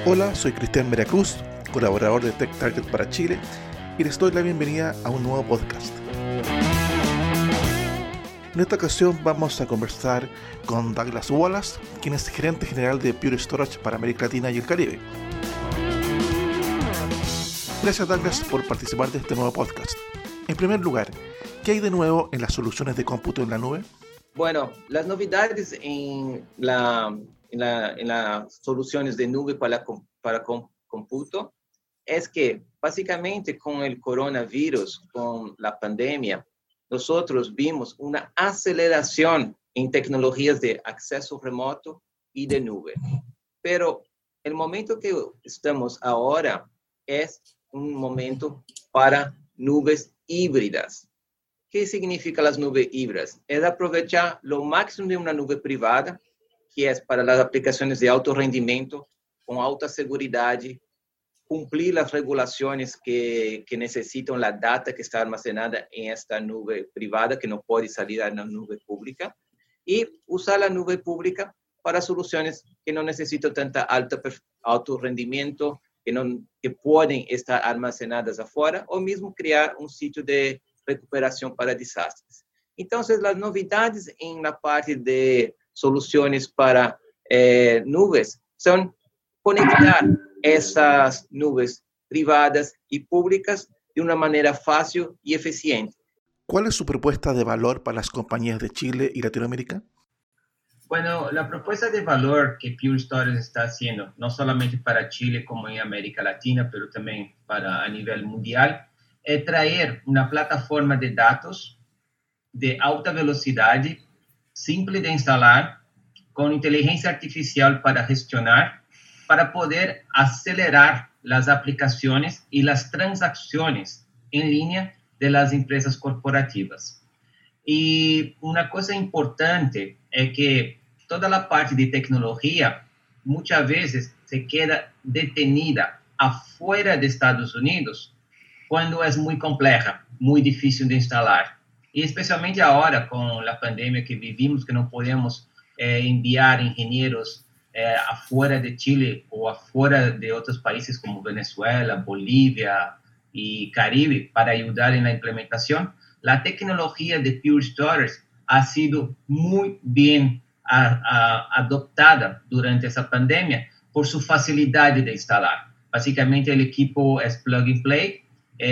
Hola, soy Cristian Veracruz, colaborador de Tech Target para Chile, y les doy la bienvenida a un nuevo podcast. En esta ocasión vamos a conversar con Douglas Wallace, quien es gerente general de Pure Storage para América Latina y el Caribe. Gracias, Douglas, por participar de este nuevo podcast. En primer lugar, ¿qué hay de nuevo en las soluciones de cómputo en la nube? Bueno, las novedades en las soluciones de nube para cómputo es que básicamente con el coronavirus, con la pandemia, nosotros vimos una aceleración en tecnologías de acceso remoto y de nube. Pero el momento que estamos ahora es un momento para nubes híbridas. ¿Qué significa las nubes híbridas? Es aprovechar lo máximo de una nube privada, que es para las aplicaciones de alto rendimiento, con alta seguridad, cumplir las regulaciones que necesitan la data que está almacenada en esta nube privada, que no puede salir a la nube pública, y usar la nube pública para soluciones que no necesitan tanta alto rendimiento, que pueden estar almacenadas afuera, o mismo crear un sitio de recuperación para desastres. Entonces, las novedades en la parte de soluciones para nubes son conectar esas nubes privadas y públicas de una manera fácil y eficiente. ¿Cuál es su propuesta de valor para las compañías de Chile y Latinoamérica? Bueno, la propuesta de valor que Pure Storage está haciendo, no solamente para Chile como en América Latina, pero también a nivel mundial, es traer una plataforma de datos de alta velocidad, simple de instalar, con inteligencia artificial para gestionar, para poder acelerar las aplicaciones y las transacciones en línea de las empresas corporativas. Y una cosa importante es que toda la parte de tecnología muchas veces se queda detenida afuera de Estados Unidos cuando es muy compleja, muy difícil de instalar. Y especialmente ahora con la pandemia que vivimos, que no podemos enviar ingenieros afuera de Chile o afuera de otros países como Venezuela, Bolivia y Caribe para ayudar en la implementación. La tecnología de Pure Storage ha sido muy bien adoptada durante esa pandemia por su facilidad de instalar. Básicamente el equipo es plug and play,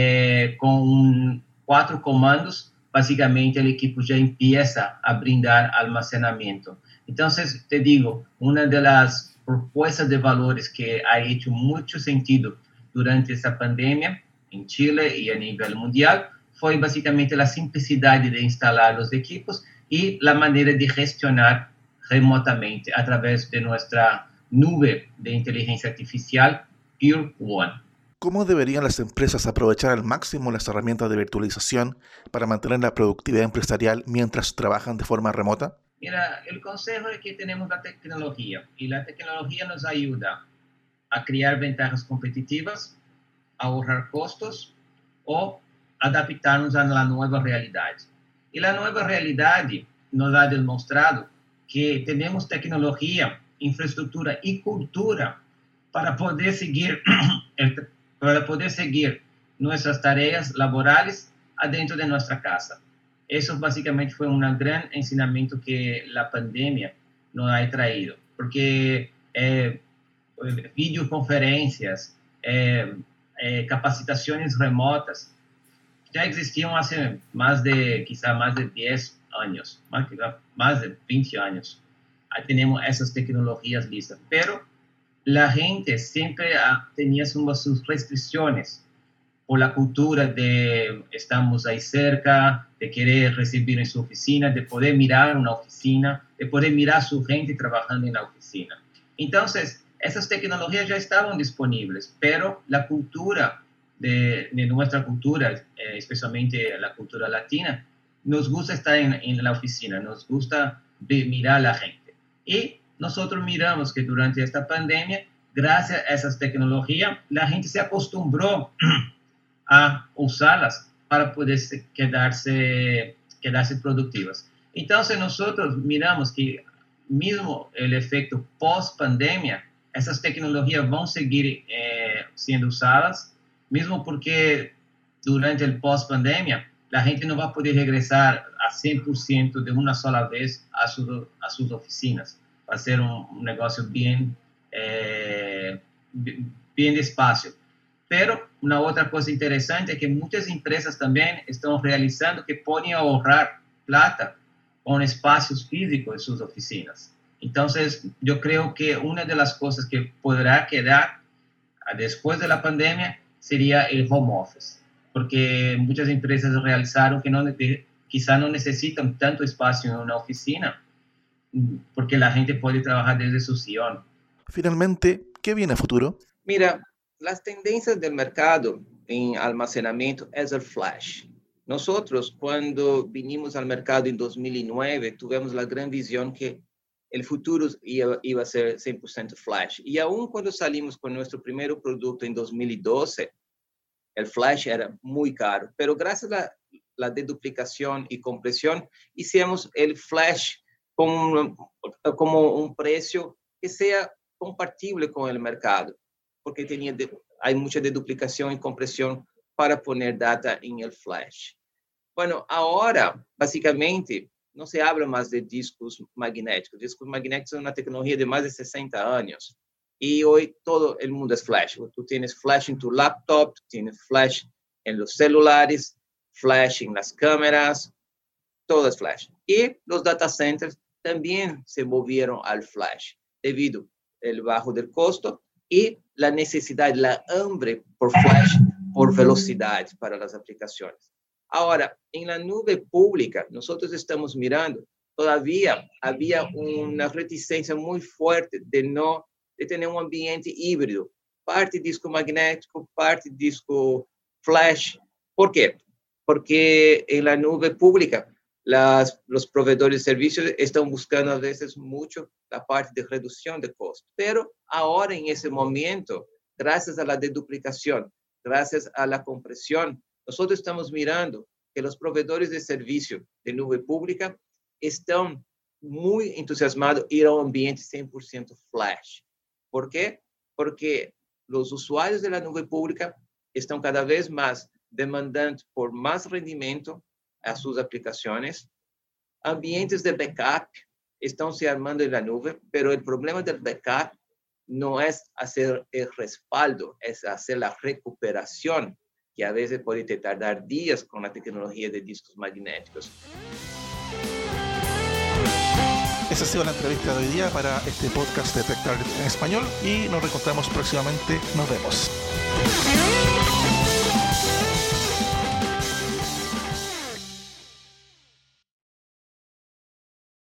con 4 comandos, básicamente el equipo ya empieza a brindar almacenamiento. Entonces, te digo, una de las propuestas de valores que ha hecho mucho sentido durante esta pandemia en Chile y a nivel mundial fue básicamente la simplicidad de instalar los equipos y la manera de gestionar remotamente a través de nuestra nube de inteligencia artificial Pure One. ¿Cómo deberían las empresas aprovechar al máximo las herramientas de virtualización para mantener la productividad empresarial mientras trabajan de forma remota? Mira, el consejo es que tenemos la tecnología y la tecnología nos ayuda a crear ventajas competitivas, a ahorrar costos o adaptarnos a la nueva realidad. Y la nueva realidad nos ha demostrado que tenemos tecnología, infraestructura y cultura para poder seguir nuestras tareas laborales adentro de nuestra casa. Eso básicamente fue un gran enseñamiento que la pandemia nos ha traído, porque videoconferencias, capacitaciones remotas ya existían hace más de 10 años, más de 20 años. Ahí tenemos esas tecnologías listas, pero la gente siempre tenía sus restricciones por la cultura de estamos ahí cerca, de querer recibir en su oficina, de poder mirar una oficina, de poder mirar a su gente trabajando en la oficina. Entonces, esas tecnologías ya estaban disponibles, pero la cultura de nuestra cultura, especialmente la cultura latina, nos gusta estar en la oficina, nos gusta mirar a la gente. Y nosotros miramos que durante esta pandemia, gracias a esas tecnologías, la gente se acostumbró a usarlas para poder quedarse productivas. Entonces nosotros miramos que mismo el efecto post-pandemia Essas tecnologias vão seguir sendo usadas, mesmo porque durante o pós-pandemia, a gente não vai poder regressar a 100% de uma sola vez às suas oficinas. Vai ser um negócio bem despacio. Pero uma outra coisa interessante é que muitas empresas também estão realizando que podem ahorrar plata com espaços físicos em suas oficinas. Então, eu creio que uma das coisas que poderá quedar depois da pandemia seria o home office, porque muitas empresas realizaram que quizá não necessitam tanto espaço em uma oficina, porque a gente pode trabalhar desde su sillón. Finalmente, ¿qué viene a futuro? Mira, las tendencias del mercado en almacenamiento es el flash. Nosotros, cuando vinimos al mercado en 2009, tuvimos la gran visión que el futuro iba a ser 100% flash. Y aún cuando salimos con nuestro primer producto en 2012, el flash era muy caro. Pero gracias a la deduplicación y compresión, hicimos el flash como un precio que sea compatible con el mercado, porque hay mucha deduplicación y compresión para poner data en el flash. Bueno, ahora, básicamente, no se habla más de discos magnéticos. Discos magnéticos es una tecnología de más de 60 años. Y hoy todo el mundo es flash. Tú tienes flash en tu laptop, tú tienes flash en los celulares, flash en las cámaras, todo es flash. Y los data centers también se movieron al flash debido al bajo del costo y la necesidad, la hambre por flash, por velocidad para las aplicaciones. Ahora, en la nube pública, nosotros estamos mirando, todavía había una reticencia muy fuerte de tener un ambiente híbrido, parte disco magnético, parte disco flash. ¿Por qué? Porque en la nube pública, los proveedores de servicios están buscando a veces mucho la parte de reducción de costos. Pero ahora, en ese momento, gracias a la deduplicación, gracias a la compresión, nosotros estamos mirando que los proveedores de servicio de nube pública están muy entusiasmados en ir a un ambiente 100% flash. ¿Por qué? Porque los usuarios de la nube pública están cada vez más demandando por más rendimiento a sus aplicaciones. Ambientes de backup están se armando en la nube, pero el problema del backup no es hacer el respaldo, es hacer la recuperación, que a veces puede tardar días con la tecnología de discos magnéticos. Esa ha sido la entrevista de hoy día para este podcast de Tech Target en español y nos reencontramos próximamente. Nos vemos.